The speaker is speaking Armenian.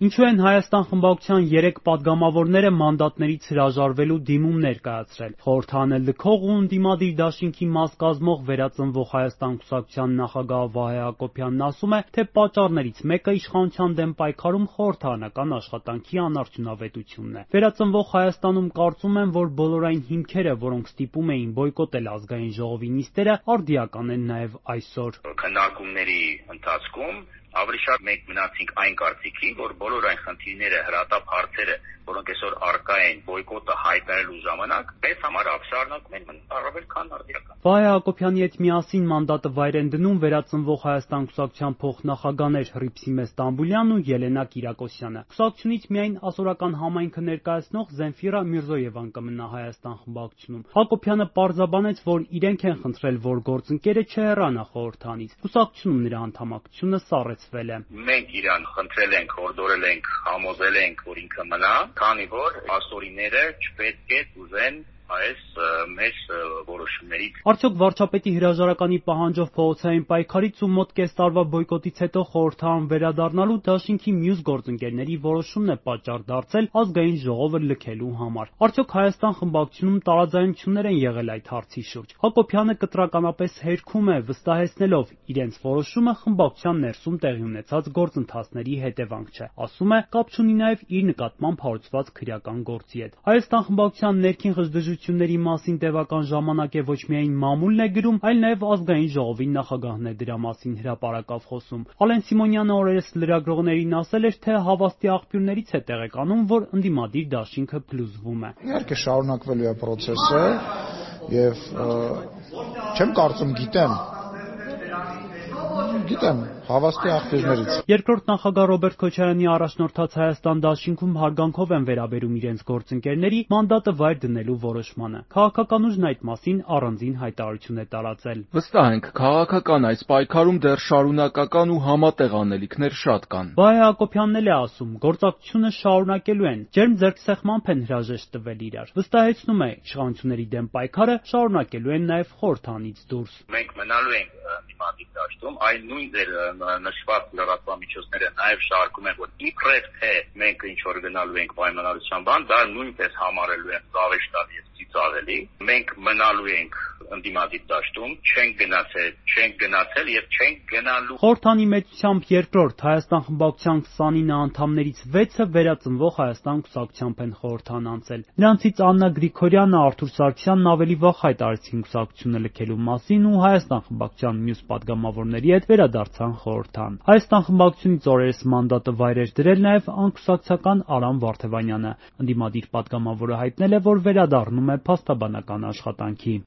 Ինչու են Հայաստան խմբակցության 3 պատգամավորները մանդատներից հրաժարվելու դիմումներ կայացրել։ Խորհրդանել լքող ու ընդդիմադիր դաշինքի մաս կազմող Վերածնվող Հայաստան կուսակցության նախագահ Վահե Հակոբյանն ասում է, թե պատճառներից մեկը իշխանության դեմ պայքարում խորհրդարանական աշխատանքի անարդյունավետությունն է։ Վերածնվող Հայաստանում կարծում են, որ բոլոր այն հիմքերը, որոնք ստիպում էին բոյկոտել ազգային ժողովի նիստերը, արդիական են նաև այսօր։ Քննարկումների ընթացքում ավելի շատ մենք մնացինք այն կարծիքին, որ բոլոր այն խնդիրները, հրատապ հարցերը, որոնք այսօր առկա են բոյկոտը հայտարարելու ժամանակ, մեզ համար ապշարունակում են առավել քան արդիական։ Վահե Հակոբյանի հետ միասին մանդատը վայր են դնում Վերածնվող Հայաստան կուսակցության փոխնախագահներ Հռիփսիմե Ստամբուլյանն ու Ելենա Կիրակոսյանը։ Կուսակցությունից միայն ասորական համայնքը ներկայացնող Զենֆիրա Միրզոևան կմնա Հայաստան խմբակցությունում։ Հակոբյանը պարզաբանեց, որ իրենք են խնդրել, որ գործընկերը չհեռանա խորհրդանից։ Կուսակցությունում նրա անդամակցությունը սառեցվել է։ Մենք իրան խնդրել ենք, հորդորել ենք, համոզել ենք, որ ինքը մնա, քանի որ ասորիները չպետք է ուզեն այս մեր որոշումներից։ Արդյոք վարչապետի հրաժարականի պահանջով փողոցային պայքարից ու մոտ կես տարվա բոյկոտից հետո խորհրդարան վերադառնալու դաշինքի մյուս գործընկերների որոշումն է պատճառ դարձել ազգային ժողովը լքելու համար։ Արդյոք Հայաստան խմբակցությունում տարաձայնություններ են եղել այդ հարցի շուրջ։ Հակոբյանը կտրականապես հերքում է, վստահեցնելով իրենց որոշումը խմբակցության ներսում տեղի ունեցած գործընթացների հետևանք չէ։ Ասում է, կապ չունի նաև իր նկատմամբ հարուցված քրեական գործի հետ։ Հայաստան խմբակցության ներքին ղժդժությունների մասին տևական ժամանակ է ոչ միայն մամուլն է գրում, այլ նաև ազգային ժողովի նախագահն է դրա մասին հրապարակավ խոսում։ Ալեն Սիմոնյանը օրերս լրագրողներին ասել էր, թե հավաստի աղբյուրներից է տեղեկանում, որ ընդդիմադիր դաշինքը փլուզվում է։ Իհարկե շարունակվելու է process-ը եւ չեմ կարծում գիտեմ հավաստի աղբյուրներից։ Երկրորդ նախագահ Ռոբերտ Քոչարյանի առաջնորդած Հայաստան դաշինքում հարգանքով են վերաբերում իրենց գործընկերների մանդատը վայր դնելու որոշմանը։ Քաղաքական ուժն այդ մասին առանձին հայտարարություն է տարածել։ Վստահ ենք, քաղաքական այս պայքարում դեռ շարունակական ու համատեղ անելիքներ շատ կան։ Վահե Հակոբյանն էլ է ասում, գործակցությունը շարունակելու են, ջերմ ձեռքսեղմամբ են հրաժեշտ տվել իրար։ Վստահեցնում է, իշխանությունների դեմ պայքարը շարունակելու են նաև խորհրդանից դուրս։ Մենք մնալու ենք դիմադիր դաշտում, այլ նույն ձեր նշված լրատվամիջոցները նաև շարքում են, որ իբրև թե մենք ինչ որ գնալու ենք պայմանավորության բան, դա նույնպես համարելու են զավեշտալ եւ ծիծաղելի։ Մենք մնալու ենք ընդդիմադիր դաշտում, չենք գնացել եւ չենք գնալու։ Խորհրդանի մեծությամբ երկրորդ Հայաստան խմբակցության 29 անդամներից 6-ը վերածնվող Հայաստան կուսակցությամբ են խորհրդան անցել։ Նրանցից Աննա Գրիգորյանը, Արթուր Սարգսյանն ավելի վաղ հայտարարեցին կուսակցությունը լքելու մասին ու Հայաստան խմբակցության մյուս պատգամավորների հետ վերադարձան խորհրդան։ Հայաստան խմբակցությունից օրերս մանդատը վայր էր դրել նաև անկուսակցական Արամ Վարդևանյանը։ Ընդդիմադիր պատգամավորը հայտնել է, որ վերադառնում է փաստաբանական աշխատանքի։